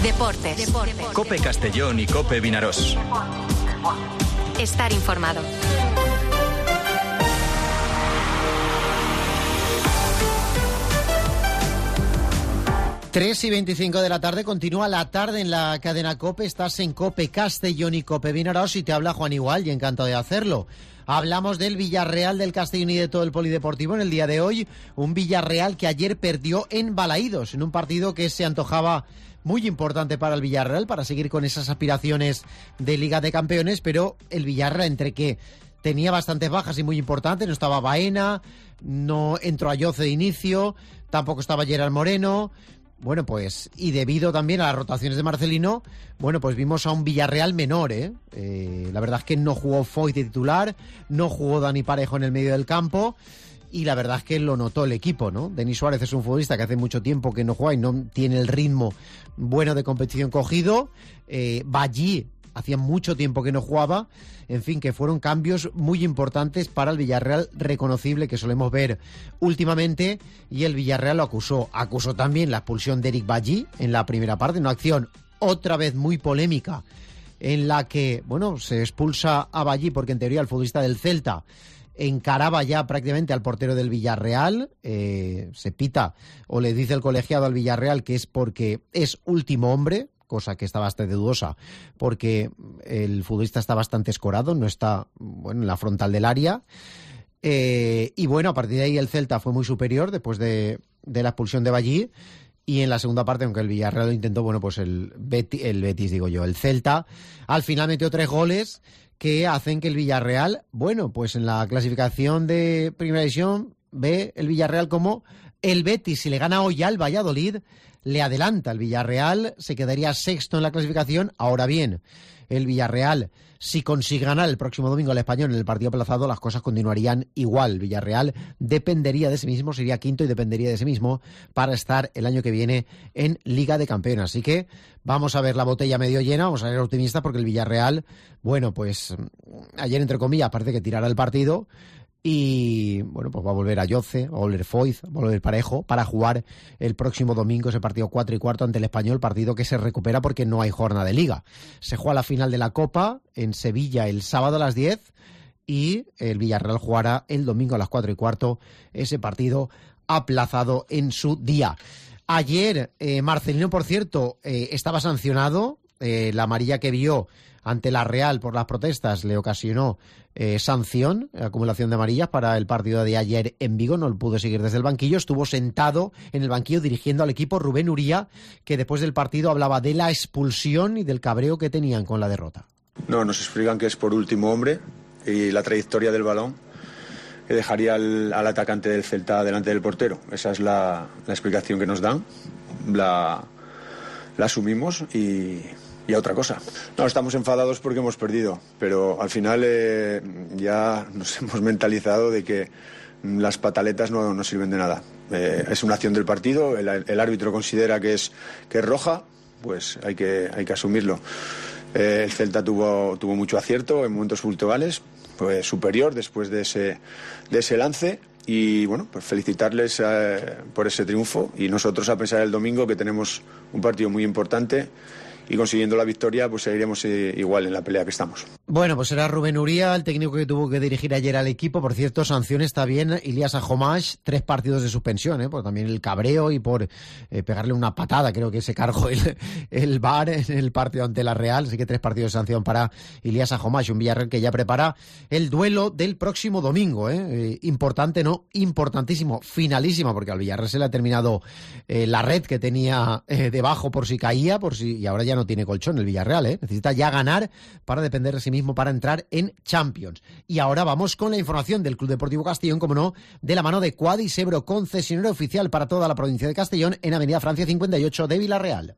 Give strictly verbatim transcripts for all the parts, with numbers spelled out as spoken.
Deportes. Deportes. COPE Castellón y COPE Vinarós. Estar informado. tres y veinticinco de la tarde, continúa la tarde en la cadena COPE, estás en COPE Castellón y COPE Vinarós y te habla Juan Igual y encantado de hacerlo. Hablamos del Villarreal, del Castellón y de todo el polideportivo en el día de hoy, un Villarreal que ayer perdió en Balaídos, en un partido que se antojaba muy importante para el Villarreal, para seguir con esas aspiraciones de Liga de Campeones, pero el Villarreal, entre que tenía bastantes bajas y muy importantes, no estaba Baena, no entró Ayoce de inicio, tampoco estaba Gerard Moreno. Bueno, pues, y debido también a las rotaciones de Marcelino, bueno, pues vimos a un Villarreal menor, ¿eh? eh la verdad es que no jugó Foyt de titular, no jugó Dani Parejo en el medio del campo, y la verdad es que lo notó el equipo, ¿no? Denis Suárez es un futbolista que hace mucho tiempo que no juega y no tiene el ritmo bueno de competición cogido. Eh, Ballí hacía mucho tiempo que no jugaba. En fin, que fueron cambios muy importantes para el Villarreal, reconocible, que solemos ver últimamente, y el Villarreal lo acusó. Acusó también la expulsión de Eric Ballí en la primera parte, una acción otra vez muy polémica, en la que, bueno, se expulsa a Ballí porque en teoría el futbolista del Celta encaraba ya prácticamente al portero del Villarreal, eh, se pita o le dice el colegiado al Villarreal que es porque es último hombre, cosa que está bastante dudosa, porque el futbolista está bastante escorado, no está, bueno, en la frontal del área. Eh, y bueno, a partir de ahí el Celta fue muy superior después de, de la expulsión de Ballí. Y en la segunda parte, aunque el Villarreal lo intentó, bueno, pues el Betis, el Betis, digo yo, el Celta, al final metió tres goles que hacen que el Villarreal, bueno, pues en la clasificación de Primera División ve el Villarreal como el Betis, si le gana hoy al Valladolid, le adelanta. El Villarreal se quedaría sexto en la clasificación. Ahora bien, el Villarreal, si consigue ganar el próximo domingo al Español en el partido aplazado, las cosas continuarían igual. El Villarreal dependería de sí mismo, sería quinto y dependería de sí mismo para estar el año que viene en Liga de Campeones. Así que vamos a ver la botella medio llena, vamos a ser optimistas, porque el Villarreal, bueno, pues ayer, entre comillas, parece que tirará el partido. Y bueno, pues va a volver Ayoce, va a volver Foyt, va a volver Parejo para jugar el próximo domingo ese partido cuatro y cuarto ante el Español, partido que se recupera porque no hay jornada de Liga. Se juega la final de la Copa en Sevilla el sábado a las diez y el Villarreal jugará el domingo a las cuatro y cuarto ese partido aplazado en su día. Ayer eh, Marcelino, por cierto, eh, estaba sancionado, eh, la amarilla que vio ante la Real por las protestas le ocasionó eh, sanción, acumulación de amarillas para el partido de ayer en Vigo, no lo pudo seguir desde el banquillo, estuvo sentado en el banquillo dirigiendo al equipo Rubén Uría, que después del partido hablaba de la expulsión y del cabreo que tenían con la derrota. No, nos explican que es por último hombre y la trayectoria del balón que dejaría al, al atacante del Celta delante del portero. Esa es la, la explicación que nos dan, la, la asumimos y... Y a otra cosa. No, estamos enfadados porque hemos perdido, pero al final eh, ya nos hemos mentalizado de que las pataletas no, no sirven de nada. Eh, es una acción del partido, el, el árbitro considera que es, que es roja, pues hay que, hay que asumirlo. Eh, el Celta tuvo, tuvo mucho acierto en momentos puntuales, fue superior después de ese, de ese lance. Y bueno, pues felicitarles eh, por ese triunfo y nosotros a pensar el domingo que tenemos un partido muy importante y consiguiendo la victoria pues seguiremos eh, igual en la pelea que estamos. Bueno, pues será Rubén Uría, el técnico que tuvo que dirigir ayer al equipo. Por cierto, sanción está bien Ilias Ajomash, tres partidos de suspensión, ¿eh? Por también el cabreo y por eh, pegarle una patada, creo que se cargó el, el V A R en el partido ante la Real, así que tres partidos de sanción para Ilias Ajomash, un Villarreal que ya prepara el duelo del próximo domingo, ¿eh? Eh, importante, ¿no? Importantísimo, finalísima, porque al Villarreal se le ha terminado eh, la red que tenía eh, debajo por si caía, por si y ahora ya no tiene colchón el Villarreal, ¿eh? Necesita ya ganar para depender de sí mismo para entrar en Champions. Y ahora vamos con la información del Club Deportivo Castellón, como no, de la mano de Quadis Ebro, concesionario oficial para toda la provincia de Castellón en Avenida Francia cincuenta y ocho de Villarreal.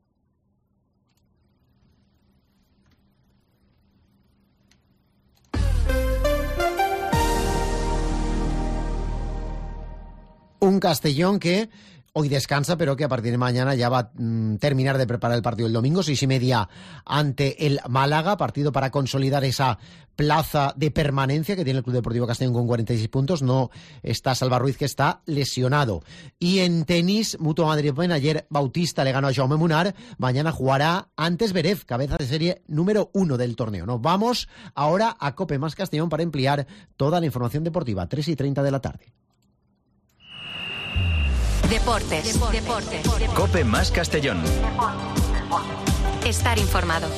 Un Castellón que hoy descansa, pero que a partir de mañana ya va a mm, terminar de preparar el partido el domingo, seis y media ante el Málaga, partido para consolidar esa plaza de permanencia que tiene el Club Deportivo Castellón con cuarenta y seis puntos. No está Salva Ruiz, que está lesionado. Y en tenis, Mutua Madrid Open, ayer Bautista le ganó a Jaume Munar, mañana jugará ante Zverev, cabeza de serie número uno del torneo. Nos vamos ahora a Cope Más Castellón para ampliar toda la información deportiva, tres y treinta de la tarde. Deportes. Deportes. Cope Más Castellón. Estar informado.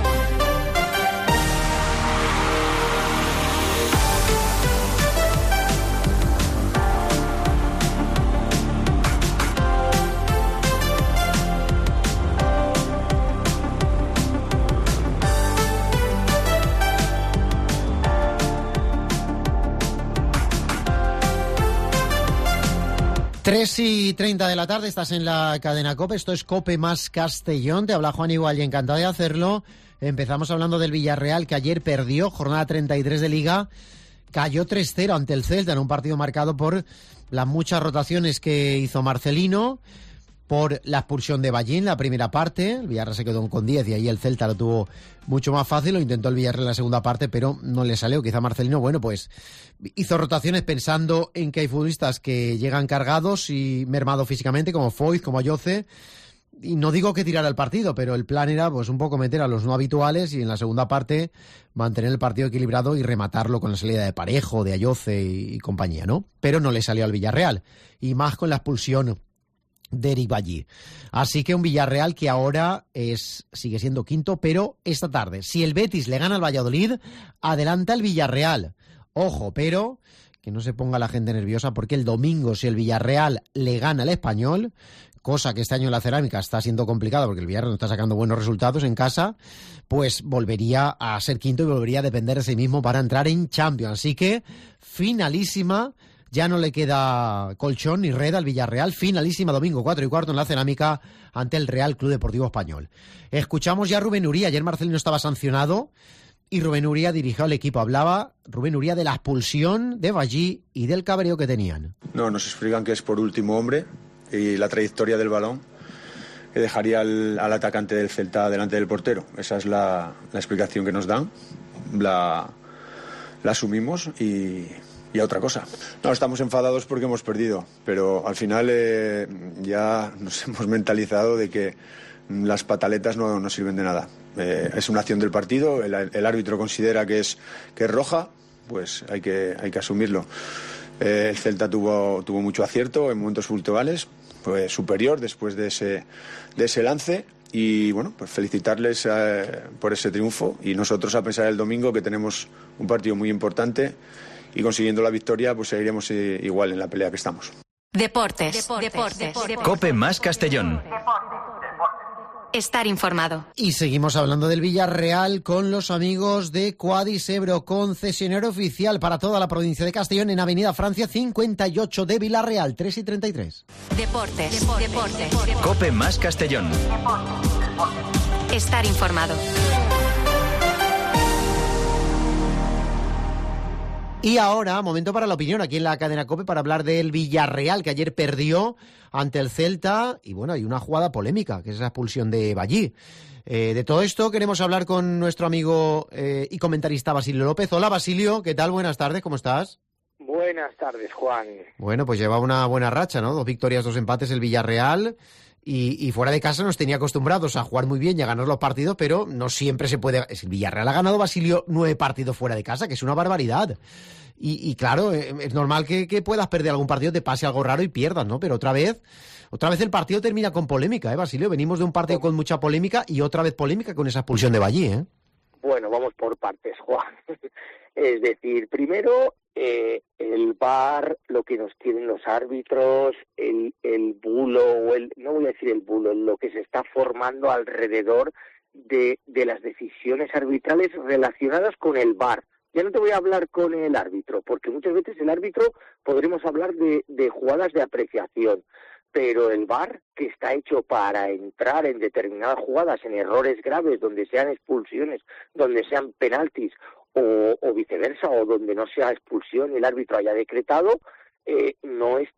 tres y treinta de la tarde, estás en la cadena COPE, esto es COPE Más Castellón, te habla Juan Igual y encantado de hacerlo. Empezamos hablando del Villarreal, que ayer perdió, jornada treinta y tres de Liga, cayó tres cero ante el Celta en un partido marcado por las muchas rotaciones que hizo Marcelino, por la expulsión de Ballín, la primera parte. El Villarreal se quedó con diez y ahí el Celta lo tuvo mucho más fácil. Lo intentó el Villarreal en la segunda parte, pero no le salió. Quizá Marcelino, bueno, pues hizo rotaciones pensando en que hay futbolistas que llegan cargados y mermados físicamente, como Foyth, como Ayoce. Y no digo que tirara el partido, pero el plan era pues un poco meter a los no habituales y en la segunda parte mantener el partido equilibrado y rematarlo con la salida de Parejo, de Ayoce y, y compañía, ¿no? Pero no le salió al Villarreal. Y más con la expulsión de Eric Ballí. Así que un Villarreal que ahora es sigue siendo quinto, pero esta tarde, si el Betis le gana al Valladolid, adelanta el Villarreal. Ojo, pero que no se ponga la gente nerviosa, porque el domingo, si el Villarreal le gana al Español, cosa que este año en la Cerámica está siendo complicada porque el Villarreal no está sacando buenos resultados en casa, pues volvería a ser quinto y volvería a depender de sí mismo para entrar en Champions. Así que finalísima. Ya no le queda colchón ni red al Villarreal. Finalísima domingo, cuatro y cuarto en la Cerámica ante el Real Club Deportivo Español. Escuchamos ya a Rubén Uría. Ayer Marcelino estaba sancionado y Rubén Uría dirigió al equipo. Hablaba Rubén Uría de la expulsión de Ballí y del cabreo que tenían. No, nos explican que es por último hombre y la trayectoria del balón que dejaría al, al atacante del Celta delante del portero. Esa es la, la explicación que nos dan. La, la asumimos y... Y a otra cosa. No, estamos enfadados porque hemos perdido, pero al final eh, ya nos hemos mentalizado de que las pataletas no, no sirven de nada. Eh, es una acción del partido, el, el árbitro considera que es, que es roja, pues hay que, hay que asumirlo. Eh, el Celta tuvo, tuvo mucho acierto en momentos puntuales, fue superior después de ese, de ese lance. Y bueno, pues felicitarles eh, por ese triunfo y nosotros a pensar el domingo que tenemos un partido muy importante. Y consiguiendo la victoria, pues seguiremos eh, igual en la pelea que estamos. Deportes. Deportes. Deportes. Deportes. Cope Más Castellón. Estar informado. Y seguimos hablando del Villarreal con los amigos de Quadis Ebro, concesionario oficial para toda la provincia de Castellón en Avenida Francia cincuenta y ocho de Villarreal, tres y treinta y tres. Deportes. Deportes. Deportes. Cope Más Castellón. Estar informado. Y ahora, momento para la opinión aquí en la cadena COPE para hablar del Villarreal, que ayer perdió ante el Celta. Y bueno, hay una jugada polémica, que es la expulsión de Ballí. Eh, de todo esto queremos hablar con nuestro amigo eh, y comentarista Basilio López. Hola Basilio, ¿qué tal? Buenas tardes, ¿cómo estás? Buenas tardes, Juan. Bueno, pues lleva una buena racha, ¿no? Dos victorias, dos empates el Villarreal. Y, y fuera de casa nos tenía acostumbrados a jugar muy bien y a ganar los partidos, pero no siempre se puede... El Villarreal ha ganado, Basilio, nueve partidos fuera de casa, que es una barbaridad. Y, y claro, es normal que, que puedas perder algún partido, te pase algo raro y pierdas, ¿no? Pero otra vez, otra vez el partido termina con polémica, ¿eh, Basilio? Venimos de un partido con mucha polémica y otra vez polémica con esa expulsión de Ballí, ¿eh? Bueno, vamos por partes, Juan. Es decir, primero, eh, el V A R, lo que nos tienen los árbitros, el, el bulo, o el no voy a decir el bulo, lo que se está formando alrededor de, de las decisiones arbitrales relacionadas con el V A R. Ya no te voy a hablar con el árbitro, porque muchas veces el árbitro podremos hablar de, de jugadas de apreciación, pero el V A R, que está hecho para entrar en determinadas jugadas, en errores graves, donde sean expulsiones, donde sean penaltis, o, o viceversa, o donde no sea expulsión y el árbitro haya decretado, eh, no está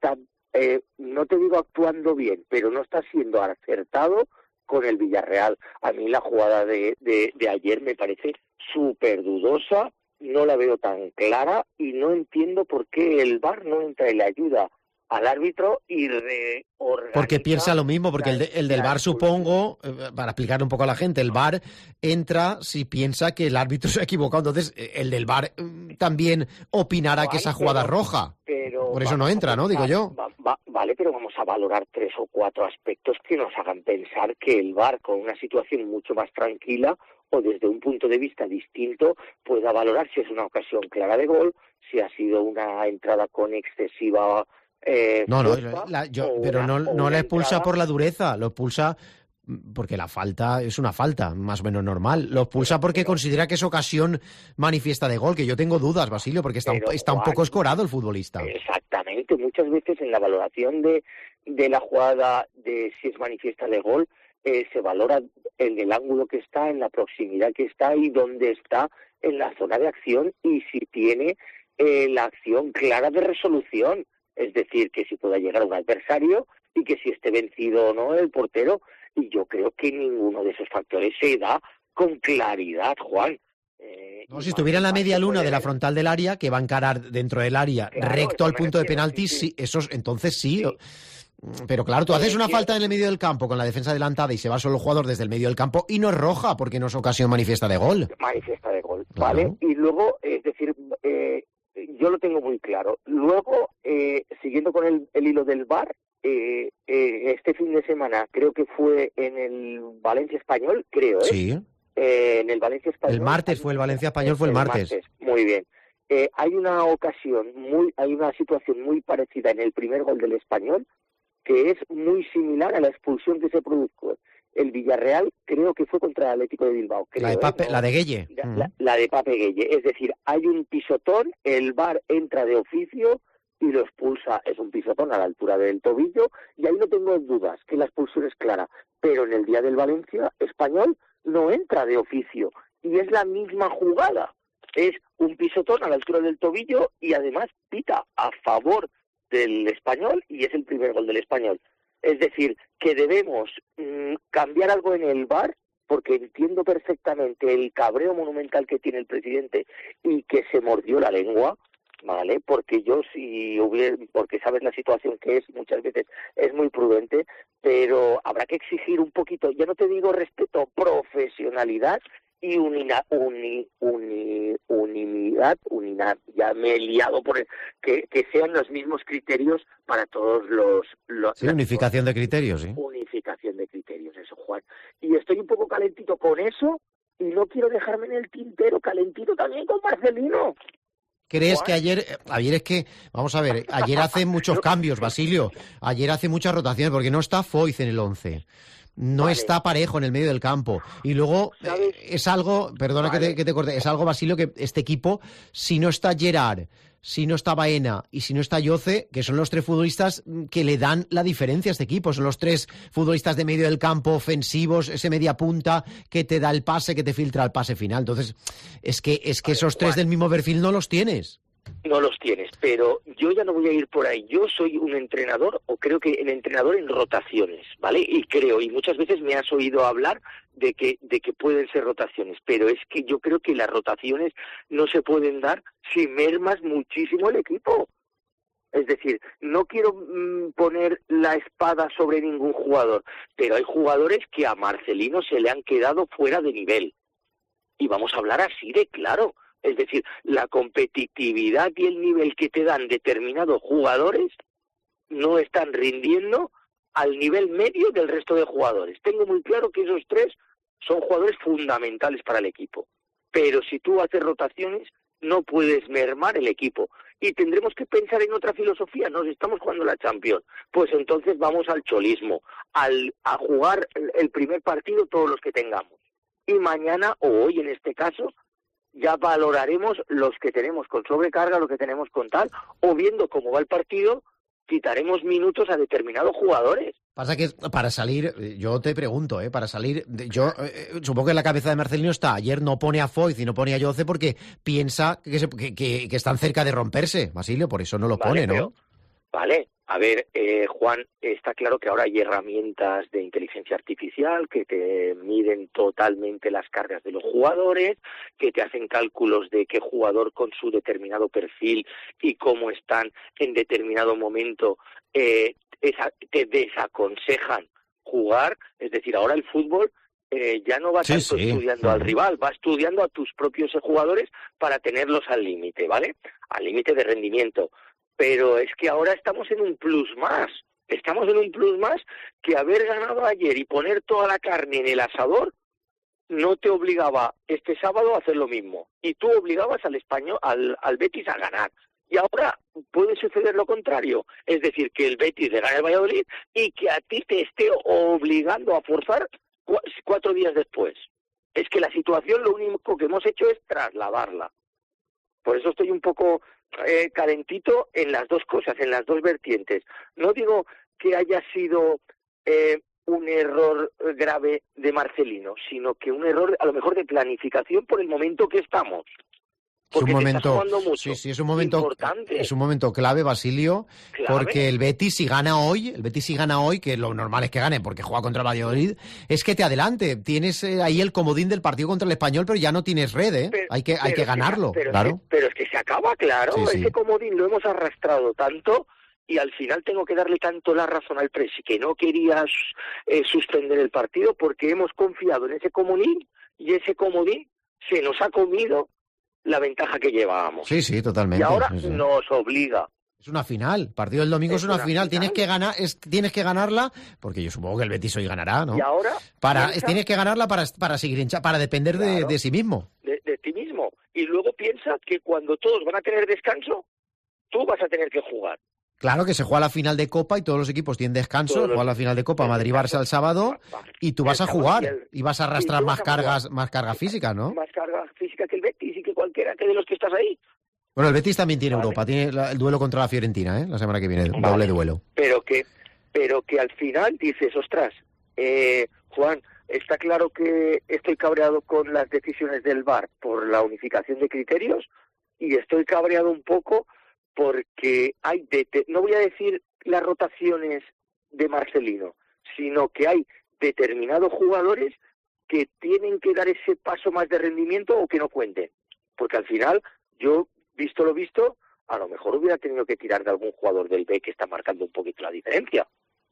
eh, no te digo actuando bien, pero no está siendo acertado con el Villarreal. A mí la jugada de, de, de ayer me parece súper dudosa, no la veo tan clara y no entiendo por qué el V A R no entra y le ayuda al árbitro y reorganiza... Porque piensa lo mismo, porque el, de, el del V A R, supongo, para explicar un poco a la gente, el V A R entra si piensa que el árbitro se ha equivocado, entonces el del V A R también opinará que esa jugada es roja. Pero por eso no entra, ¿no? Digo yo. Va, va, vale, pero vamos a valorar tres o cuatro aspectos que nos hagan pensar que el V A R, con una situación mucho más tranquila o desde un punto de vista distinto, pueda valorar si es una ocasión clara de gol, si ha sido una entrada con excesiva... Eh, no, no, la, yo, pero no, no la expulsa entrada... por la dureza, lo expulsa porque la falta es una falta, más o menos normal. Lo expulsa porque considera que es ocasión manifiesta de gol, que yo tengo dudas, Basilio, porque está, pero, un, está Juan, un poco escorado el futbolista. Exactamente, muchas veces en la valoración de, de la jugada de si es manifiesta de gol, eh, se valora en el ángulo que está, en la proximidad que está y dónde está en la zona de acción y si tiene eh, la acción clara de resolución. Es decir, que si pueda llegar a un adversario y que si esté vencido o no el portero. Y yo creo que ninguno de esos factores se da con claridad, Juan. Eh, no, si estuviera en la media luna de la frontal del área, que va a encarar dentro del área, claro, recto al punto de penalti, sí, sí. Esos, entonces sí. sí. Pero claro, tú haces una falta en el medio del campo con la defensa adelantada y se va solo el jugador desde el medio del campo y no es roja porque no es ocasión manifiesta de gol. Manifiesta de gol, claro. ¿vale? Y luego, es decir... Eh, yo lo tengo muy claro. Luego, eh, siguiendo con el, el hilo del V A R, eh, eh, este fin de semana, creo que fue en el Valencia Español, creo, ¿eh? Sí. Eh, en el Valencia Español. El martes fue el Valencia Español, fue el, el martes. martes. Muy bien. Eh, hay una ocasión, muy, hay una situación muy parecida en el primer gol del Español, que es muy similar a la expulsión que se produjo. El Villarreal creo que fue contra el Atlético de Bilbao. Creo, la, de Pape, ¿eh? ¿no? la de Gueye. La, la, la de Pape Gueye. Es decir, hay un pisotón, el V A R entra de oficio y lo expulsa. Es un pisotón a la altura del tobillo y ahí no tengo dudas que la expulsión es clara. Pero en el día del Valencia Español no entra de oficio y es la misma jugada. Es un pisotón a la altura del tobillo y además pita a favor del Español y es el primer gol del Español. Es decir, que debemos mmm, cambiar algo en el V A R, porque entiendo perfectamente el cabreo monumental que tiene el presidente y que se mordió la lengua, ¿vale? Porque yo si hubiera, porque sabes la situación que es, muchas veces es muy prudente, pero habrá que exigir un poquito, ya no te digo respeto, profesionalidad y unidad, uni, uni, unidad, unidad, ya me he liado por el, que, que sean los mismos criterios para todos los... los sí, unificación de criterios, sí. Unificación de criterios, eso, Juan. Y estoy un poco calentito con eso y no quiero dejarme en el tintero calentito también con Marcelino. ¿Crees Juan? que ayer, ayer es que, vamos a ver, ayer hace muchos cambios, Basilio, ayer hace muchas rotaciones porque no está Foyth en el once. No vale. Está parejo en el medio del campo. Y luego eh, es algo, perdona vale. que, te, que te corte, es algo, Basilio, que este equipo, si no está Gerard, si no está Baena y si no está Yoce, que son los tres futbolistas que le dan la diferencia a este equipo, son los tres futbolistas de medio del campo ofensivos, ese media punta que te da el pase, que te filtra el pase final. Entonces, es que, es que vale, esos tres Juan. del mismo perfil no los tienes. No los tienes, pero yo ya no voy a ir por ahí. Yo soy un entrenador, o creo que el entrenador en rotaciones, ¿vale? Y creo, y muchas veces me has oído hablar de que, de que pueden ser rotaciones, pero es que yo creo que las rotaciones no se pueden dar si mermas muchísimo el equipo. Es decir, no quiero mmm, poner la espada sobre ningún jugador, pero hay jugadores que a Marcelino se le han quedado fuera de nivel. Y vamos a hablar así de claro. Es decir, la competitividad y el nivel que te dan determinados jugadores no están rindiendo al nivel medio del resto de jugadores. Tengo muy claro que esos tres son jugadores fundamentales para el equipo. Pero si tú haces rotaciones, no puedes mermar el equipo. Y tendremos que pensar en otra filosofía. Nos estamos jugando la Champions. Pues entonces vamos al cholismo, al, a jugar el primer partido todos los que tengamos. Y mañana, o hoy en este caso, ya valoraremos los que tenemos con sobrecarga, los que tenemos con tal, o viendo cómo va el partido, quitaremos minutos a determinados jugadores. Pasa que para salir, yo te pregunto, ¿eh? Para salir, yo eh, supongo que en la cabeza de Marcelino está, ayer no pone a Foyth y no pone a Yoce porque piensa que, se, que, que, que están cerca de romperse, Basilio, por eso no lo vale, pone, ¿no? Pero, vale, A ver, eh, Juan, está claro que ahora hay herramientas de inteligencia artificial que te miden totalmente las cargas de los jugadores, que te hacen cálculos de qué jugador con su determinado perfil y cómo están en determinado momento eh, esa, te desaconsejan jugar. Es decir, ahora el fútbol eh, ya no va Sí, tanto sí. estudiando al rival, va estudiando a tus propios jugadores para tenerlos al límite, ¿vale? Al límite de rendimiento. Pero es que ahora estamos en un plus más, estamos en un plus más que haber ganado ayer y poner toda la carne en el asador no te obligaba este sábado a hacer lo mismo. Y tú obligabas al español, al, al Betis a ganar. Y ahora puede suceder lo contrario, es decir, que el Betis le gane al Valladolid y que a ti te esté obligando a forzar cu- cuatro días después. Es que la situación lo único que hemos hecho es trasladarla. Por eso estoy un poco eh, calentito en las dos cosas, en las dos vertientes. No digo que haya sido eh, un error grave de Marcelino, sino que un error a lo mejor de planificación por el momento que estamos. Es un Porque te está momento, sumando mucho. sí, sí, es un momento, Importante. es un momento clave, Basilio, Clave. porque el Betis si gana hoy, el Betis si gana hoy, que lo normal es que gane porque juega contra el Valladolid, es que te adelante, tienes eh, ahí el comodín del partido contra el Español, pero ya no tienes red, ¿eh? Pero- hay que, hay pero que es ganarlo, pero, claro. Es que, pero es que se acaba, claro. Sí, sí. Ese comodín lo hemos arrastrado tanto y al final tengo que darle tanto la razón al Presi que no quería eh, suspender el partido porque hemos confiado en ese comodín y ese comodín se nos ha comido la ventaja que llevábamos. Sí, sí, totalmente. y ahora sí, sí. nos obliga. Es una final, el partido del domingo es, Es una, una final. final. Tienes que ganar, es, tienes que ganarla, porque yo supongo que el Betis hoy ganará, ¿no? Y ahora Para, piensa tienes que ganarla para, para seguir hincha, para depender de, Claro. de sí mismo. de, de ti mismo. Y luego piensa que cuando todos van a tener descanso, tú vas a tener que jugar. Claro que se juega la final de Copa y todos los equipos tienen descanso, Todos los- juega la final de Copa el Madrid-Barça el sábado y tú El vas a sábado jugar y el- y vas a y arrastrar tú más vas a jugar. cargas, más carga física, ¿no? Más carga física que el Betis y que cualquiera que de los que estás ahí. Bueno, el Betis también tiene Vale. Europa, tiene la- el duelo contra la Fiorentina, ¿eh? La semana que viene, un Vale. doble duelo. Pero que, pero que al final dices, ostras, eh, Juan, está claro que estoy cabreado con las decisiones del V A R por la unificación de criterios y estoy cabreado un poco porque hay, dete- no voy a decir las rotaciones de Marcelino, sino que hay determinados jugadores que tienen que dar ese paso más de rendimiento o que no cuenten. Porque al final, yo, visto lo visto, a lo mejor hubiera tenido que tirar de algún jugador del B que está marcando un poquito la diferencia.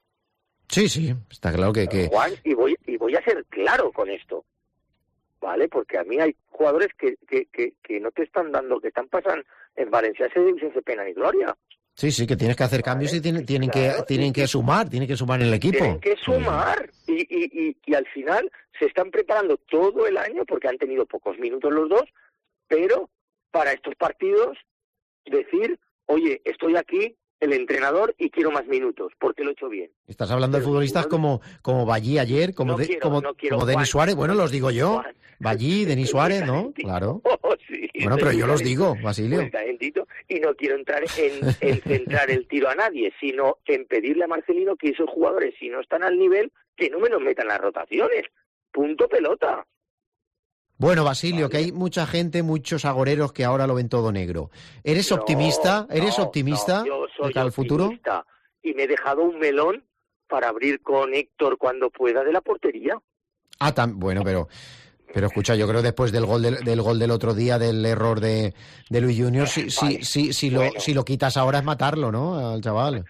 Sí, sí, está claro que... que... Juan, y voy, y voy a ser claro con esto, ¿vale? Porque a mí hay jugadores que, que, que, que no te están dando, que están pasando en Valencia esa división de pena ni gloria. Sí, sí, que tienes que hacer cambios Vale, y tienen, tienen, claro, que, tienen y- que sumar, tienen que sumar en el equipo. Tienen que Sí. sumar y, y, y, y al final se están preparando todo el año porque han tenido pocos minutos los dos, pero para estos partidos decir, oye, estoy aquí, el entrenador, y quiero más minutos porque lo he hecho bien. Estás hablando de Pero futbolistas no- como, como Ballí ayer, como, No de- quiero- como, no quiero, como Denis Juan. Suárez, bueno, los digo yo. Juan. Ballí, Denis Suárez, ¿no? Claro. Oh, sí, Bueno, pero yo los muy digo, calentito, Basilio. muy calentito, y no quiero entrar en, en centrar el tiro a nadie, sino en pedirle a Marcelino que esos jugadores, si no están al nivel, que no me los metan las rotaciones. Punto pelota. Bueno, Basilio, Vale. que hay mucha gente, muchos agoreros que ahora lo ven todo negro. ¿Eres No, optimista? ¿Eres no, optimista no, yo soy de cara al futuro? optimista, y me he dejado un melón para abrir con Héctor cuando pueda de la portería. Ah, tan, bueno, pero pero escucha, yo creo después del gol del, del gol del otro día, del error de, de Luis Junior, si, si, Vale. si, si, lo, Bueno. si lo quitas ahora es matarlo, ¿no? Al chaval.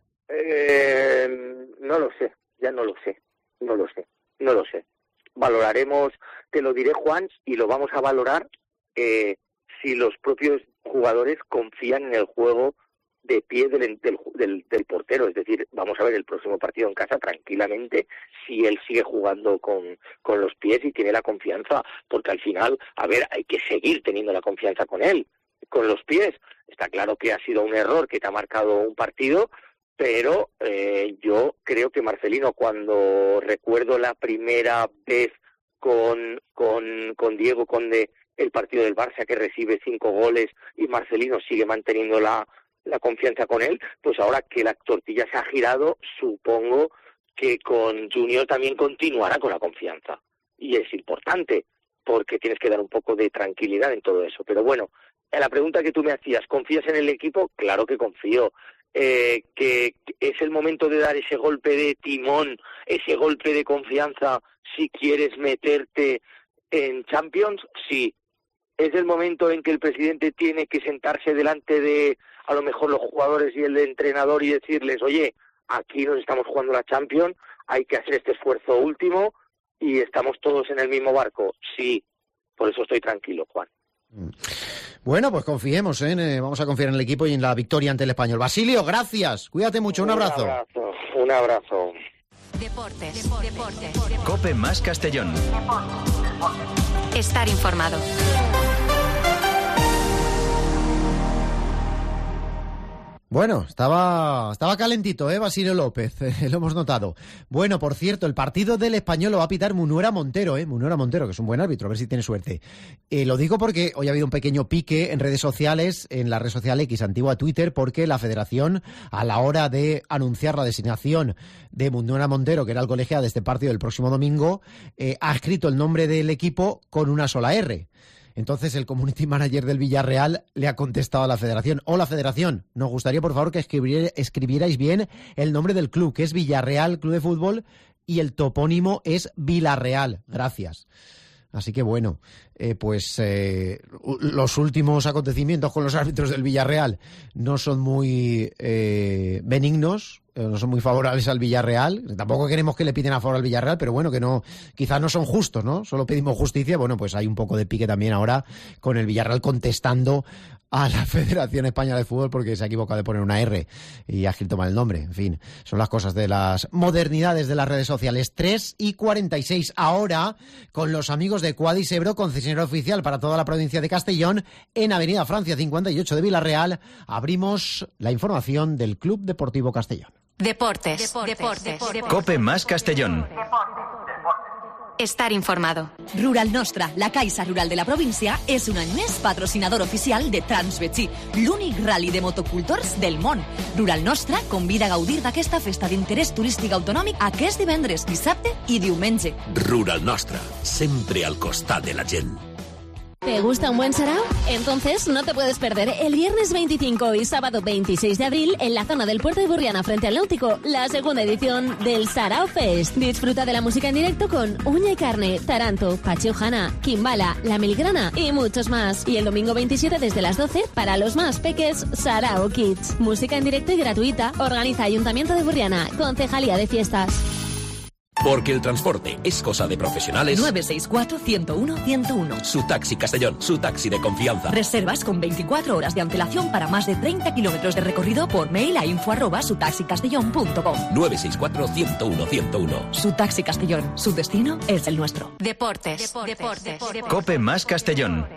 Eh, no lo sé, ya no lo sé, no lo sé, no lo sé. Valoraremos, te lo diré, Juan, y lo vamos a valorar eh, si los propios jugadores confían en el juego de pie del, del, del, del portero. Es decir, vamos a ver el próximo partido en casa tranquilamente si él sigue jugando con, con los pies y tiene la confianza, porque al final, a ver, hay que seguir teniendo la confianza con él, con los pies. Está claro que ha sido un error que te ha marcado un partido, pero eh, yo creo que Marcelino, cuando recuerdo la primera vez con, con, con Diego Conde, el partido del Barça que recibe cinco goles y Marcelino sigue manteniendo la, la confianza con él, pues ahora que la tortilla se ha girado, supongo que con Junior también continuará con la confianza. Y es importante, porque tienes que dar un poco de tranquilidad en todo eso. Pero bueno, a la pregunta que tú me hacías, ¿confías en el equipo? Claro que confío. eh, que es el momento de dar ese golpe de timón, ese golpe de confianza si quieres meterte en Champions, sí. Es el momento en que el presidente tiene que sentarse delante de, a lo mejor, los jugadores y el entrenador y decirles, oye, aquí nos estamos jugando la Champions, hay que hacer este esfuerzo último y estamos todos en el mismo barco. Sí, por eso estoy tranquilo, Juan. Bueno, pues confiemos, ¿eh? Vamos a confiar en el equipo y en la victoria ante el Español. Basilio, gracias. Cuídate mucho. Un abrazo. Un abrazo. Un abrazo. Deportes. Deportes. Cope más Castellón. Estar informado. Bueno, estaba estaba calentito, ¿eh? Basilio López, eh, lo hemos notado. Bueno, por cierto, el partido del Español lo va a pitar Munuera Montero, ¿eh? Munuera Montero, que es un buen árbitro, a ver si tiene suerte. Eh, lo digo porque hoy ha habido un pequeño pique en redes sociales, en la red social X, antigua Twitter, porque la Federación, a la hora de anunciar la designación de Munuera Montero, que era el colegiado de este partido del próximo domingo, eh, ha escrito el nombre del equipo con una sola R. Entonces el community manager del Villarreal le ha contestado a la Federación. Hola Federación, nos gustaría por favor que escribier, escribierais bien el nombre del club, que es Villarreal Club de Fútbol, y el topónimo es Vilarreal. Gracias. Así que bueno, eh, pues eh, los últimos acontecimientos con los árbitros del Villarreal no son muy eh, benignos, eh, no son muy favorables al Villarreal. Tampoco queremos que le piten a favor al Villarreal, pero bueno, que no, quizás no son justos, ¿no? Solo pedimos justicia. Bueno, pues hay un poco de pique también ahora con el Villarreal contestando a la Federación Española de Fútbol porque se ha equivocado de poner una R y ha escrito mal el nombre. En fin, son las cosas de las modernidades de las redes sociales. tres y cuarenta y seis ahora con los amigos de Quadis Ebro, concesionario oficial para toda la provincia de Castellón, en Avenida Francia cincuenta y ocho de Villarreal. Abrimos la información del Club Deportivo Castellón. Deportes. Deportes. Deportes. Deportes. Cope más Castellón. Estar informado. Rural Nostra, la Caixa Rural de la província, és un any més patrocinador oficial de Transbetxí, l'únic rally de motocultors del món. Rural Nostra convida a gaudir d'aquesta festa d'interès turístic autonòmic aquest divendres, dissabte i diumenge. Rural Nostra, sempre al costat de la gent. ¿Te gusta un buen sarao? Entonces no te puedes perder el viernes veinticinco y sábado veintiséis de abril en la zona del Puerto de Burriana frente al Náutico, la segunda edición del Sarao Fest. Disfruta de la música en directo con Uña y Carne, Taranto, Pachiojana, Kimbala, La Milgrana y muchos más. Y el domingo veintisiete desde las doce, para los más peques, Sarao Kids. Música en directo y gratuita. Organiza Ayuntamiento de Burriana, Concejalía de Fiestas. Porque el transporte es cosa de profesionales. nueve seis cuatro, uno cero uno, uno cero uno. Su taxi Castellón, su taxi de confianza. Reservas con veinticuatro horas de antelación para más de treinta kilómetros de recorrido por mail a info arroba sutaxicastellón punto com. nueve seis cuatro, uno cero uno, uno cero uno. Su taxi Castellón, su destino es el nuestro. Deportes. Deportes. Deportes. Deportes. Cope más Castellón.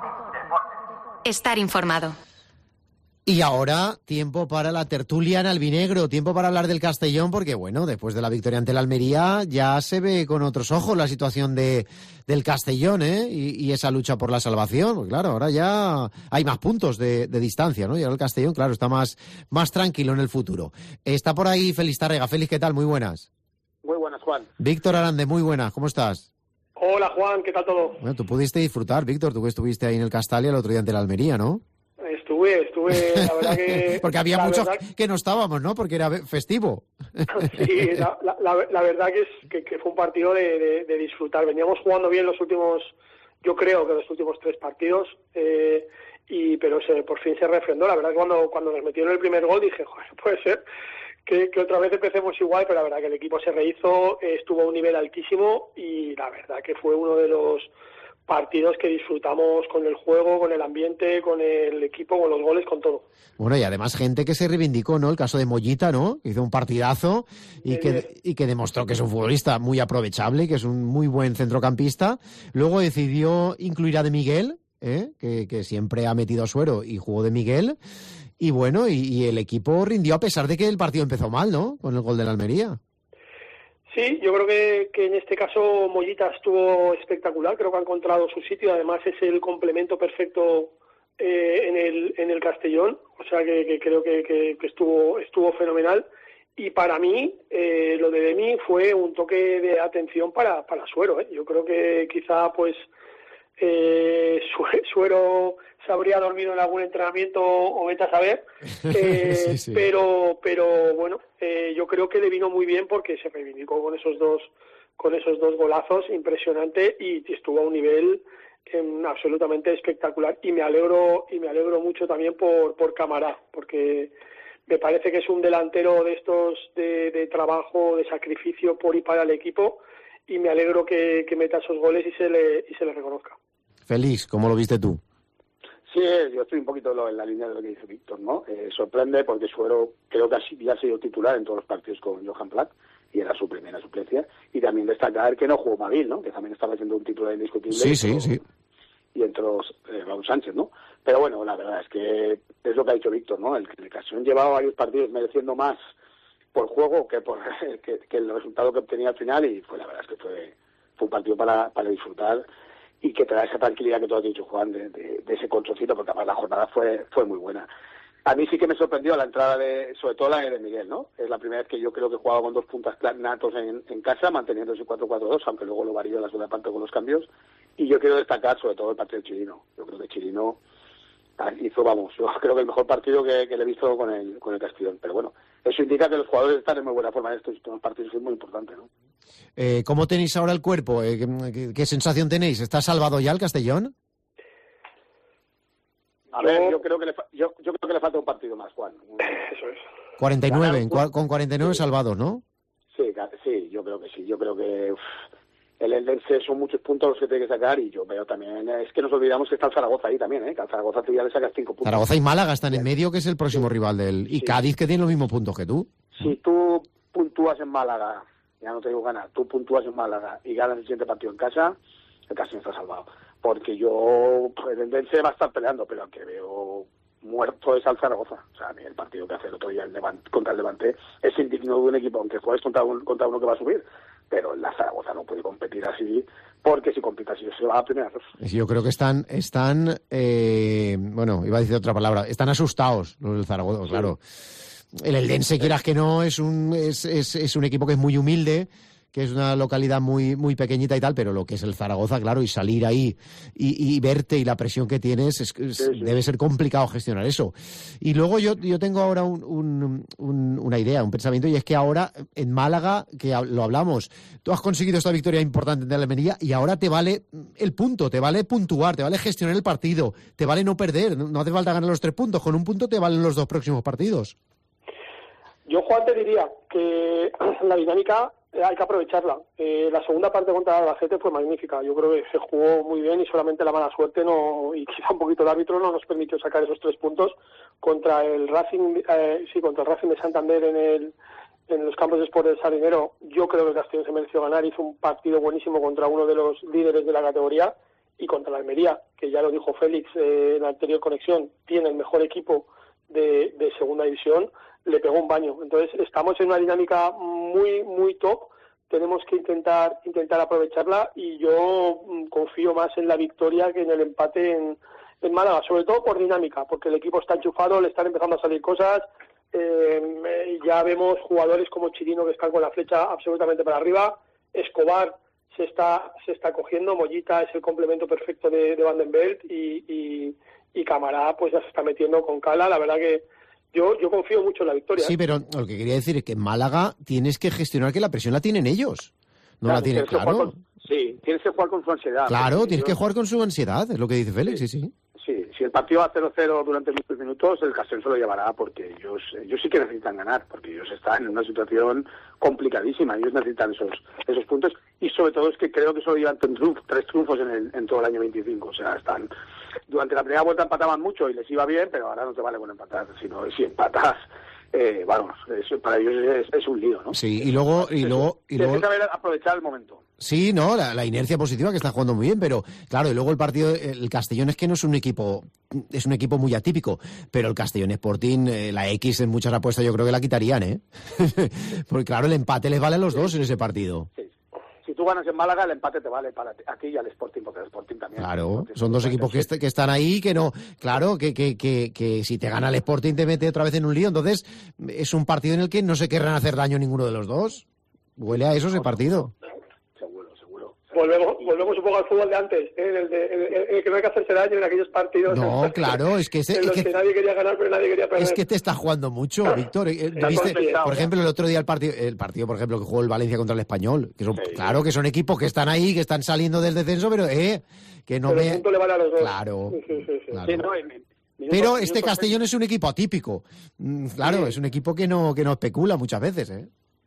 Estar informado. Y ahora, tiempo para la tertulia en albinegro, tiempo para hablar del Castellón, porque bueno, después de la victoria ante la Almería ya se ve con otros ojos la situación de del Castellón, ¿eh? Y, y esa lucha por la salvación, pues claro, ahora ya hay más puntos de, de distancia, ¿no? Y ahora el Castellón, claro, está más, más tranquilo en el futuro. Está por ahí Félix Tárrega. Félix, ¿qué tal? Muy buenas. Muy buenas, Juan. Víctor Arande, muy buenas, ¿cómo estás? Hola, Juan, ¿qué tal todo? Bueno, tú pudiste disfrutar, Víctor, tú que estuviste ahí en el Castalia el otro día ante la Almería, ¿no? Estuve, estuve, la verdad que... Porque había la muchos verdad... que no estábamos, ¿no? Porque era festivo. Sí, la, la, la verdad que, es, que, que fue un partido de, de, de disfrutar. Veníamos jugando bien los últimos, yo creo que los últimos tres partidos, eh, y pero se, por fin se refrendó. La verdad que cuando, cuando nos metieron el primer gol dije, joder, puede ser que, que otra vez empecemos igual, pero la verdad que el equipo se rehizo, eh, estuvo a un nivel altísimo y la verdad que fue uno de los partidos que disfrutamos con el juego, con el ambiente, con el equipo, con los goles, con todo. Bueno, y además gente que se reivindicó, ¿no? El caso de Mollita, ¿no? Que hizo un partidazo y, que, y que demostró que es un futbolista muy aprovechable, que es un muy buen centrocampista. Luego decidió incluir a De Miguel, ¿eh? que, que siempre ha metido a Suero y jugó De Miguel. Y bueno, y, y el equipo rindió a pesar de que el partido empezó mal, ¿no? Con el gol de la Almería. Sí, yo creo que, que en este caso Mollita estuvo espectacular, creo que ha encontrado su sitio, además es el complemento perfecto eh, en el en el Castellón, o sea que, que creo que, que, que estuvo estuvo fenomenal y para mí eh, lo de Demi fue un toque de atención para, para Suero, ¿eh? Yo creo que quizá pues Eh, Suero se habría dormido en algún entrenamiento o vete a saber, eh, sí, sí. pero pero bueno, eh, yo creo que le vino muy bien porque se reivindicó con esos dos con esos dos golazos, impresionante, y estuvo a un nivel eh, absolutamente espectacular, y me alegro y me alegro mucho también por por Camará, porque me parece que es un delantero de estos de, de trabajo, de sacrificio por y para el equipo, y me alegro que, que meta esos goles y se le y se le reconozca. Félix, ¿cómo lo viste tú? Sí, yo estoy un poquito en la línea de lo que dice Víctor, ¿no? Eh, sorprende porque Suero creo que así ya ha sido titular en todos los partidos con Johan Platt y era su primera suplencia. Y también destacar que no jugó Mavil, ¿no? Que también estaba haciendo un titular indiscutible. Sí, sí, sí. Y entró eh, Raúl Sánchez, ¿no? Pero bueno, la verdad es que es lo que ha dicho Víctor, ¿no? El que el Castellón llevaba varios partidos mereciendo más por juego que por que, que el resultado que obtenía al final, y fue la verdad es que fue, fue un partido para, para disfrutar y que te da esa tranquilidad que tú has dicho, Juan, de, de, de ese colchoncito, porque además la jornada fue fue muy buena. A mí sí que me sorprendió la entrada de, sobre todo la de Miguel, ¿no? Es la primera vez que yo creo que jugaba con dos puntas natos en, en casa, manteniendo ese cuatro cuatro dos, aunque luego lo varió en la segunda parte con los cambios. Y yo quiero destacar sobre todo el partido de Chirino. Yo creo que Chirino hizo, vamos, yo creo que el mejor partido que, que le he visto con el con el Castellón. Pero bueno, eso indica que los jugadores están en muy buena forma en estos, estos partidos, es muy importante, ¿no? Eh, ¿Cómo tenéis ahora el cuerpo? Eh, ¿qué, qué, qué sensación tenéis? ¿Está salvado ya el Castellón? A ver, yo creo que le fa- yo, yo creo que le falta un partido más, Juan. Eso es. cuarenta y nueve, en cua- con cuarenta y nueve sí. Salvados, ¿no? Sí, sí, yo creo que sí. Yo creo que uf, el Eldense son muchos puntos los que tiene que sacar, y yo veo también, es que nos olvidamos que está el Zaragoza ahí también, ¿eh? Que al Zaragoza ya le sacas cinco puntos. Zaragoza y Málaga están en medio, que es el próximo sí. rival del... Y sí. Cádiz, que tiene los mismos puntos que tú. Si tú puntúas en Málaga, ya no te digo ganar, tú puntúas en Málaga y ganas el siguiente partido en casa, el Castellón está salvado. Porque yo, pues, el Eldense va a estar peleando, pero al que veo muerto es al Zaragoza. O sea, a mí el partido que hace el otro día el Levante, contra el Levante es indigno de un equipo, aunque juegues contra, un, contra uno que va a subir. Pero la Zaragoza no puede competir así, porque si compite así se va a primera. Yo creo que están, están eh, bueno, iba a decir otra palabra, están asustados los del Zaragoza, sí. Claro. El Eldense, quieras que no, es un, es, es, es un equipo que es muy humilde, que es una localidad muy muy pequeñita y tal, pero lo que es el Zaragoza, claro, y salir ahí y, y verte y la presión que tienes, es, es, sí, sí. debe ser complicado gestionar eso. Y luego yo yo tengo ahora un, un, un, una idea, un pensamiento, y es que ahora en Málaga, que lo hablamos, tú has conseguido esta victoria importante en Almería y ahora te vale el punto, te vale puntuar, te vale gestionar el partido, te vale no perder, no, no hace falta ganar los tres puntos, con un punto te valen los dos próximos partidos. Yo, Juan, te diría que la dinámica hay que aprovecharla. Eh, la segunda parte contra el Albacete fue magnífica. Yo creo que se jugó muy bien y solamente la mala suerte no y quizá un poquito el árbitro no nos permitió sacar esos tres puntos contra el Racing, eh, sí, contra el Racing de Santander en el en los campos de Sport del Sardinero. Yo creo que el Castellón se mereció ganar. Hizo un partido buenísimo contra uno de los líderes de la categoría, y contra la Almería, que ya lo dijo Félix eh, en la anterior conexión, tiene el mejor equipo de, de segunda división. Le pegó un baño. Entonces estamos en una dinámica muy muy top, tenemos que intentar intentar aprovecharla, y yo mm, confío más en la victoria que en el empate en, en Málaga, sobre todo por dinámica, porque el equipo está enchufado, le están empezando a salir cosas, eh, ya vemos jugadores como Chirino que están con la flecha absolutamente para arriba, Escobar se está se está cogiendo, Mollita es el complemento perfecto de, de Van den Belt, y, y, y Camará pues ya se está metiendo con cala. La verdad que Yo, yo confío mucho en la victoria. Sí, pero lo que quería decir es que en Málaga tienes que gestionar que la presión la tienen ellos. No claro, la tienen, claro. Con, sí, tienes que jugar con su ansiedad. Claro, tienes yo, que jugar con su ansiedad, es lo que dice Félix, sí, sí. sí. Sí, si el partido va cero cero durante muchos minutos, el Castellón se lo llevará, porque ellos, ellos sí que necesitan ganar, porque ellos están en una situación complicadísima, ellos necesitan esos esos puntos, y sobre todo es que creo que solo llevan tres triunfos en, el, en todo el año veinticinco, o sea, están durante la primera vuelta empataban mucho y les iba bien, pero ahora no te vale con empatar, sino si empatas, eh, vamos, eso para ellos es, es un lío, ¿no? Sí, y luego... Y luego, y luego... Tienes que saber aprovechar el momento. Sí, no, la, la inercia positiva, que está jugando muy bien, pero claro, y luego el partido, el Castellón es que no es un equipo, es un equipo muy atípico, pero el Castellón Sporting, eh, la X en muchas apuestas yo creo que la quitarían, ¿eh? Porque claro, el empate les vale a los dos en ese partido. Sí. Si tú ganas en Málaga, el empate te vale para ti, aquí y al Sporting, porque el Sporting también. Claro, son dos equipos que, est- que están ahí, que no, claro, que, que, que, que si te gana el Sporting te mete otra vez en un lío, entonces es un partido en el que no se querrán hacer daño ninguno de los dos. Huele a eso ese partido. volvemos, volvemos un poco al fútbol de antes, ¿eh? en, el de, en, el, en el que no hay que hacerse daño en aquellos partidos. No, en claro, es que, ese, en los es que, que nadie quería ganar, pero nadie quería perder. Es que te estás jugando mucho, Víctor. ¿Viste? Por ejemplo, el otro día el partido, el partido, por ejemplo, que jugó el Valencia contra el Español, que son, sí. claro que son equipos que están ahí, que están saliendo del descenso, pero eh, que no pero me... el punto le van a los dos. Claro, sí, sí, sí. claro. Sí, no, y, y, pero y, este y, Castellón es un equipo atípico. Claro, sí. es un equipo que no, que no especula muchas veces, ¿eh?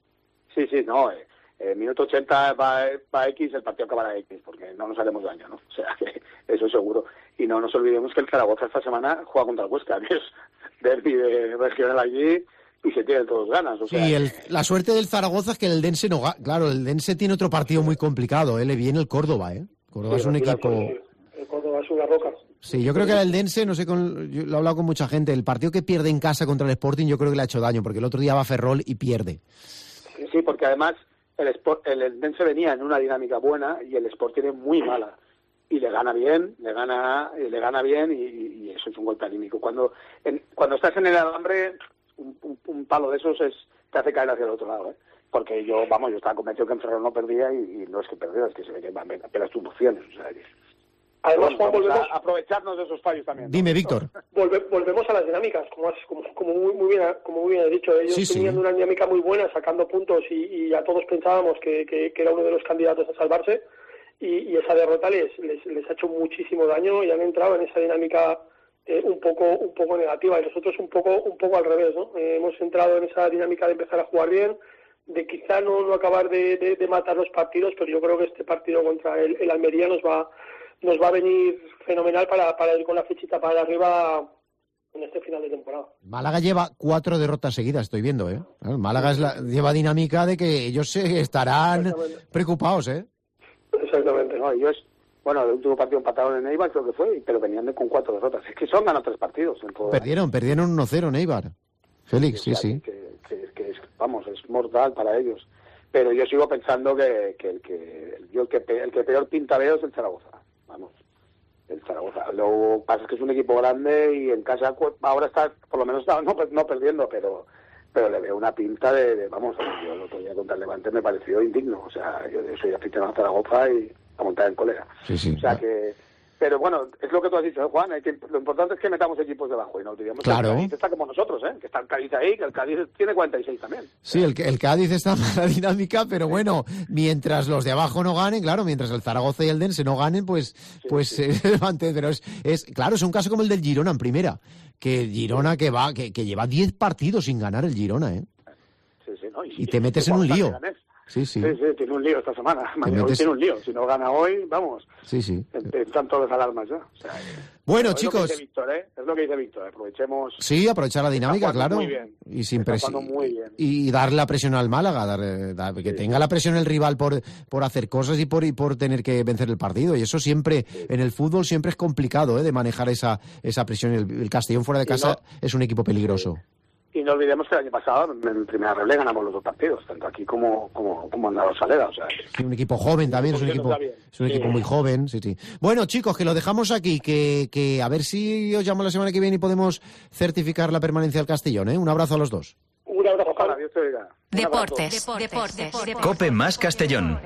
Sí, sí, no, eh. Eh, minuto ochenta va, va X, el partido acabará X, porque no nos haremos daño, ¿no? O sea, que eso seguro. Y no nos olvidemos que el Zaragoza esta semana juega contra el Huesca, que es derbi de regional allí, y se tienen todos ganas. O sea, sí, el, la suerte del Zaragoza es que el Dense no gana. Claro, el Dense tiene otro partido muy complicado, ¿eh? Le viene el Córdoba, ¿eh? Córdoba sí, es un equipo... El Córdoba es una roca. Sí, yo creo que el Dense, no sé, con, yo lo he hablado con mucha gente, el partido que pierde en casa contra el Sporting yo creo que le ha hecho daño, porque el otro día va a Ferrol y pierde. Sí, porque además... El, Sport, el Dense venía en una dinámica buena y el Sport tiene muy mala y le gana bien, le gana, le gana bien y, y eso es un golpe anímico. Cuando en, cuando estás en el alambre, un, un, un palo de esos es te hace caer hacia el otro lado, ¿eh? Porque yo, vamos, yo estaba convencido que en Ferrol no perdía y, y no es que perdiera, es que se ve que van apenas tuvo opciones, o sea, que... Además, Juan, volvemos a aprovecharnos de esos fallos también, ¿no? Dime, Víctor. Volve, volvemos a las dinámicas, como, has, como, como, muy, muy bien, como muy bien has dicho. Ellos sí, tenían sí. una dinámica muy buena, sacando puntos, y, y ya todos pensábamos que, que, que era uno de los candidatos a salvarse, y, y esa derrota les, les, les ha hecho muchísimo daño y han entrado en esa dinámica eh, un poco un poco negativa, y nosotros un poco un poco al revés, ¿no? Eh, hemos entrado en esa dinámica de empezar a jugar bien, de quizá no, no acabar de, de, de matar los partidos, pero yo creo que este partido contra el, el Almería nos va nos va a venir fenomenal para, para ir con la fichita para arriba en este final de temporada. Málaga lleva cuatro derrotas seguidas, estoy viendo, ¿eh? Málaga es la, lleva dinámica de que ellos se estarán preocupados, ¿eh? Exactamente. No, ellos, bueno, el último partido empataron en Eibar, creo que fue, pero venían de, con cuatro derrotas. Es que son ganado tres partidos. En todo perdieron, perdieron uno cero en Eibar. Félix, sí, sí. Que, que, que es, vamos, es mortal para ellos. Pero yo sigo pensando que, que, el, que yo el que el que peor pinta veo es el Zaragoza. Vamos, el Zaragoza. Lo que pasa es que es un equipo grande y en casa ahora está, por lo menos está, no, no perdiendo, pero pero le veo una pinta de, de vamos, yo el otro día contra el Levante me pareció indigno. O sea, yo, yo soy aficionado a Zaragoza y a montar en cólera. Sí, sí. O sea que... Pero bueno, es lo que tú has dicho, ¿eh, Juan? Hay que, lo importante es que metamos equipos debajo y no olvidemos claro. que el Cádiz está como nosotros, ¿eh? Que está el Cádiz ahí, que el Cádiz tiene cuarenta y seis también. Sí, el, el Cádiz está en la dinámica, pero bueno, mientras los de abajo no ganen, claro, mientras el Zaragoza y el Dense no ganen, pues, sí, pues sí. Eh, pero es, es, claro, es un caso como el del Girona en primera, que el Girona que va, que, que lleva diez partidos sin ganar el Girona, ¿eh? Sí, sí, ¿no? Y, y te metes en un lío. Sí, sí. Sí, sí, tiene un lío esta semana. Mañana metes... hoy tiene un lío. Si no gana hoy, vamos. Sí, sí. Están todas las alarmas ya. O sea, bueno, es chicos. Lo que dice Víctor, ¿eh? Es lo que dice Víctor. Aprovechemos. Sí, aprovechar la dinámica, claro. Muy bien. Y sin presión. Muy bien. Y darle la presión al Málaga. Dar, dar, que sí. tenga la presión el rival por, por hacer cosas y por, y por tener que vencer el partido. Y eso siempre, sí. en el fútbol, siempre es complicado, ¿eh? De manejar esa, esa presión. El, el Castellón fuera de casa no, es un equipo peligroso. Sí. Y no olvidemos que el año pasado, en primera regla, ganamos los dos partidos, tanto aquí como, como, como en la Rosaleda. O sea, sí, un equipo joven también, es un equipo, es un equipo sí. muy joven. Sí, sí. Bueno, chicos, que lo dejamos aquí, que, que a ver si os llamo la semana que viene y podemos certificar la permanencia del Castellón, ¿eh? Un abrazo a los dos. Un abrazo, ojalá, Dios te oiga. Deportes, deportes, deportes. Cope más Castellón.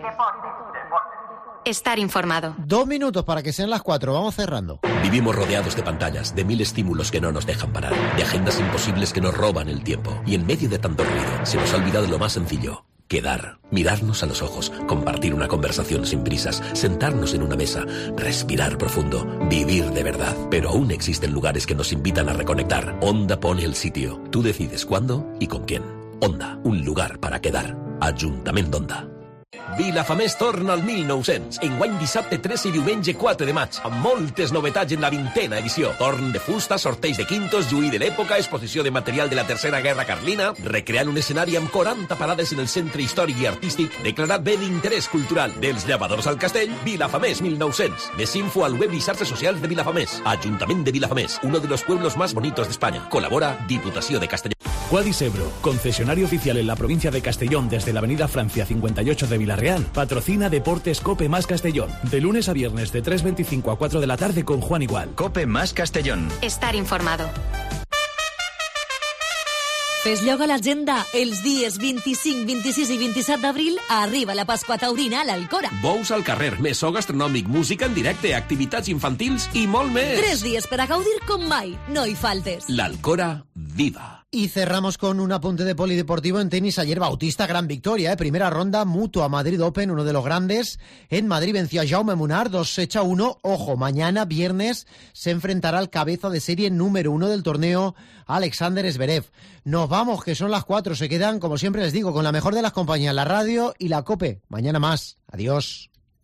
Estar informado. Dos minutos para que sean las cuatro. Vamos cerrando. Vivimos rodeados de pantallas, de mil estímulos que no nos dejan parar, de agendas imposibles que nos roban el tiempo. Y en medio de tanto ruido, se nos ha olvidado lo más sencillo. Quedar, mirarnos a los ojos, compartir una conversación sin prisas, sentarnos en una mesa, respirar profundo, vivir de verdad. Pero aún existen lugares que nos invitan a reconectar. Onda pone el sitio. Tú decides cuándo y con quién. Onda, un lugar para quedar. Ajuntament d'Onda. Vilafamés torna al mil nou-cents. Enguany dissabte tres i diumenge quatre de maig, amb moltes novetats en la vintena edició. Torn de fusta, sorteig de quintos, lluir de l'època, exposició de material de la Tercera Guerra Carlina, recreant un escenari amb quaranta parades en el centre històric i artístic, declarat bé d'interès cultural. Dels llevadors al castell, Vilafamés mil nou-cents. Més info al web i xarxes socials de Vilafamés. Ajuntament de Vilafamés, uno de los pueblos más bonitos de España. Colabora Diputació de Castellón. Quadis Ebro, concesionario oficial en la provincia de Castellón desde la avenida Francia cincuenta y ocho de Villarreal, patrocina Deportes Cope más Castellón. De lunes a viernes de tres veinticinco a cuatro de la tarde con Juan Igual. Cope más Castellón. Estar informado. Fes lloc a l'agenda. Els dies vint-i-cinc, vint-i-sis i vint-i-set d'abril arriba la Pasqua Taurina a l'Alcora. Bous al carrer, mesó gastronòmic, música en directe, activitats infantils i molt més. Tres dies per a gaudir com mai. No hi faltes. L'Alcora, viva. Y cerramos con un apunte de polideportivo en tenis. Ayer Bautista, gran victoria, ¿eh? Primera ronda, Mutua Madrid Open, uno de los grandes. En Madrid venció a Jaume Munar, dos seis a uno. Ojo, mañana, viernes, se enfrentará al cabeza de serie número uno del torneo, Alexander Zverev. Nos vamos, que son las cuatro. Se quedan, como siempre les digo, con la mejor de las compañías, la radio y la COPE. Mañana más. Adiós.